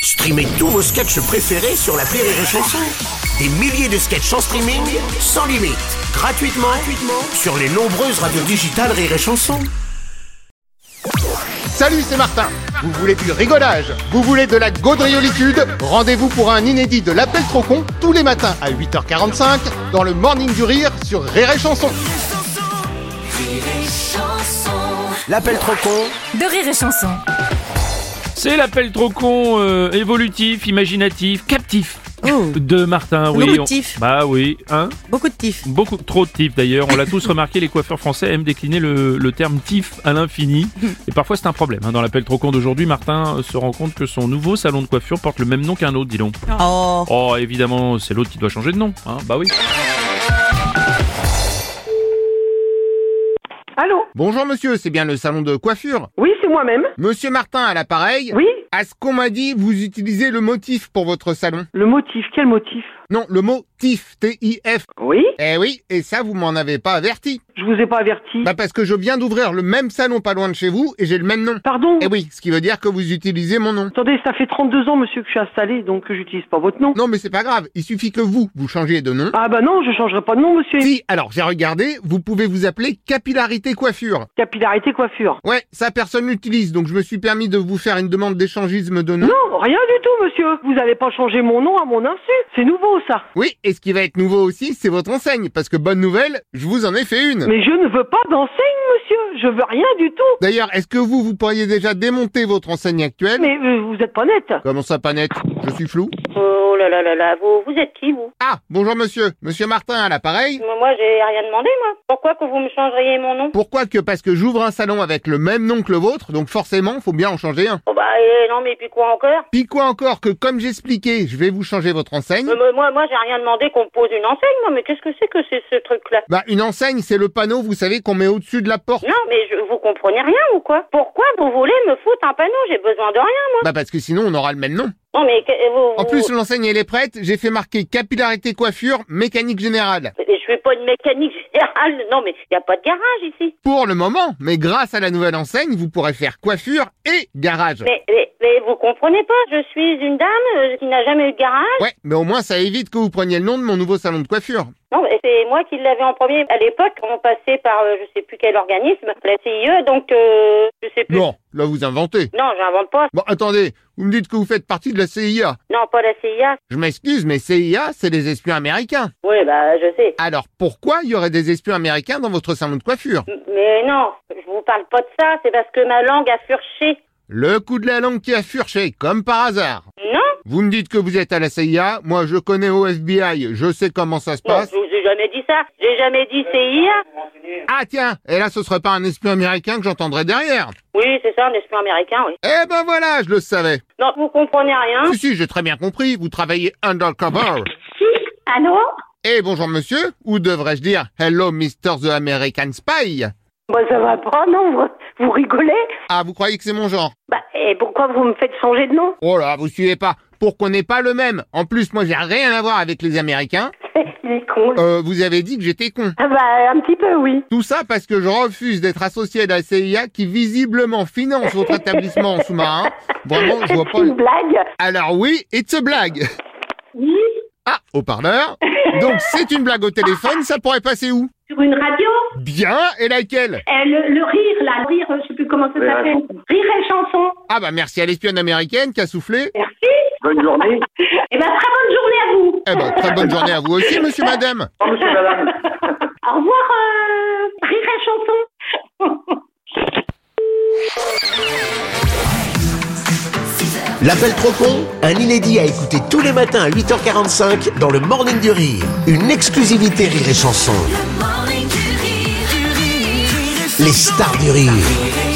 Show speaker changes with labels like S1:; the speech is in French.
S1: Streamez tous vos sketchs préférés sur l'appli Rire et Chanson. Des milliers de sketchs en streaming, sans limite, gratuitement sur les nombreuses radios digitales Rire et Chanson.
S2: Salut, c'est Martin. Vous voulez du rigolage? Vous voulez de la gaudriolitude? Rendez-vous pour un inédit de l'Appel trop con tous les matins à 8h45 dans le Morning du Rire sur Rire et Chanson.
S1: L'Appel trop con
S3: de Rire et Chanson.
S4: C'est l'appel trop con évolutif, imaginatif, captif de Martin. Oui,
S3: Beaucoup de tifs.
S4: Bah oui, hein.
S3: Beaucoup de tifs.
S4: Beaucoup trop de tifs d'ailleurs. On l'a tous remarqué, les coiffeurs français aiment décliner le terme tif à l'infini. Et parfois c'est un problème. Dans l'appel trop con d'aujourd'hui, Martin se rend compte que son nouveau salon de coiffure porte le même nom qu'un autre, dis donc. Oh, évidemment, c'est l'autre qui doit changer de nom. Hein, bah oui.
S5: Allô?
S2: Bonjour monsieur, c'est bien le salon de coiffure?
S5: Oui, c'est moi-même.
S2: Monsieur Martin à l'appareil?
S5: Oui?
S2: À ce qu'on m'a dit, vous utilisez le motif pour votre salon.
S5: Le motif, quel motif?
S2: Non, le mot TIF, T-I-F.
S5: Oui?
S2: Eh oui, et ça vous m'en avez pas averti.
S5: Je vous ai pas averti.
S2: Bah parce que je viens d'ouvrir le même salon pas loin de chez vous et j'ai le même nom.
S5: Pardon?
S2: Eh oui, ce qui veut dire que vous utilisez mon nom.
S5: Attendez, ça fait 32 ans, monsieur, que je suis installé, donc j'utilise pas votre nom.
S2: Non mais c'est pas grave, il suffit que vous changiez de nom.
S5: Ah bah non, je changerai pas de nom, monsieur.
S2: Si, alors j'ai regardé, vous pouvez vous appeler Capillarité Coiffure.
S5: Capillarité coiffure.
S2: Ouais, ça personne l'utilise, donc je me suis permis de vous faire une demande d'échangisme de nom.
S5: Non, rien du tout, monsieur. Vous avez pas changé mon nom à mon insu. C'est nouveau, ça.
S2: Oui, et ce qui va être nouveau aussi, c'est votre enseigne, parce que bonne nouvelle, je vous en ai fait une.
S5: Mais je ne veux pas d'enseigne, monsieur. Je veux rien du tout.
S2: D'ailleurs, est-ce que vous pourriez déjà démonter votre enseigne actuelle?
S5: Mais vous êtes pas net.
S2: Comment ça pas net? Je suis flou.
S6: Oh là là là là, vous êtes qui, vous?
S2: Ah, bonjour monsieur. Monsieur Martin à l'appareil.
S6: Moi, j'ai rien demandé, moi. Pourquoi que vous me changeriez mon nom?
S2: Pourquoi que? Parce que j'ouvre un salon avec le même nom que le vôtre, donc forcément, faut bien en changer un.
S6: Oh bah, non, mais puis quoi encore?
S2: Puis quoi encore que, comme j'expliquais, je vais vous changer votre enseigne.
S6: Moi, j'ai rien demandé qu'on me pose une enseigne, moi, mais qu'est-ce que c'est ce truc-là?
S2: Bah, une enseigne, c'est le panneau, vous savez, qu'on met au-dessus de la porte.
S6: Non, mais vous comprenez rien ou quoi? Pourquoi vous voulez me foutre un panneau? J'ai besoin de rien, moi.
S2: Bah, parce que sinon, on aura le même nom.
S6: Non, mais
S2: En plus, l'enseigne, elle est prête, j'ai fait marquer Capillarité Coiffure, mécanique générale.
S6: Je fais pas de mécanique générale, non, mais y a pas de garage ici.
S2: Pour le moment, mais grâce à la nouvelle enseigne, vous pourrez faire coiffure et garage.
S6: Mais vous comprenez pas, je suis une dame qui n'a jamais eu de garage.
S2: Ouais, mais au moins, ça évite que vous preniez le nom de mon nouveau salon de coiffure.
S6: Non, mais c'est moi qui l'avais en premier. À l'époque, on passait par je sais plus quel organisme, la CIE, donc je sais plus.
S2: Non, là vous inventez.
S6: Non, j'invente pas.
S2: Bon, attendez, vous me dites que vous faites partie de la CIA.
S6: Non, pas la CIA.
S2: Je m'excuse, mais CIA, c'est des espions américains.
S6: Oui, bah je sais.
S2: Alors pourquoi il y aurait des espions américains dans votre salon de coiffure?
S6: Mais non, je vous parle pas de ça, c'est parce que ma langue a furché.
S2: Le coup de la langue qui a furché, comme par hasard.
S6: Non?
S2: Vous me dites que vous êtes à la CIA, moi je connais au FBI, je sais comment ça se
S6: Non,
S2: passe.
S6: je vous ai jamais dit ça. J'ai jamais dit CIA.
S2: Ah tiens, et là ce serait pas un espion américain que j'entendrais derrière?
S6: Oui, c'est ça, un espion américain, oui.
S2: Eh ben voilà, je le savais.
S6: Non, vous comprenez rien.
S2: Si, j'ai très bien compris, vous travaillez undercover.
S6: Allô?
S2: Eh bonjour monsieur, ou devrais-je dire hello Mr. the American Spy?
S5: Bah ça va pas, non? Vous rigolez?
S2: Ah, vous croyez que c'est mon genre?
S5: Bah, et pourquoi vous me faites changer de nom?
S2: Oh là, vous suivez pas. Pour qu'on n'ait pas le même. En plus, moi j'ai rien à voir avec les Américains.
S5: Il est con.
S2: Vous avez dit que j'étais con.
S5: Ah bah, un petit peu, oui.
S2: Tout ça parce que je refuse d'être associé à la CIA qui visiblement finance votre établissement en sous-marin. Vraiment, je vois pas...
S5: C'est une blague?
S2: Alors oui, it's a blague.
S5: Oui.
S2: Ah, haut-parleur. Donc c'est une blague au téléphone, ça pourrait passer où?
S5: Sur une radio?
S2: Bien, et laquelle?
S5: Le rire, là, le rire, je sais plus comment ça s'appelle. Rire et chanson.
S2: Ah bah merci à l'espionne américaine qui a soufflé.
S5: Merci.
S7: Bonne journée.
S5: Eh ben, très bonne journée à vous.
S2: Eh ben, très bonne journée à vous aussi, monsieur, madame.
S7: Au revoir, monsieur, madame.
S5: Au revoir, rire et chanson.
S1: L'Appel trop con, un inédit à écouter tous les matins à 8h45 dans le Morning du Rire. Une exclusivité Rire et Chanson. Les stars du rire.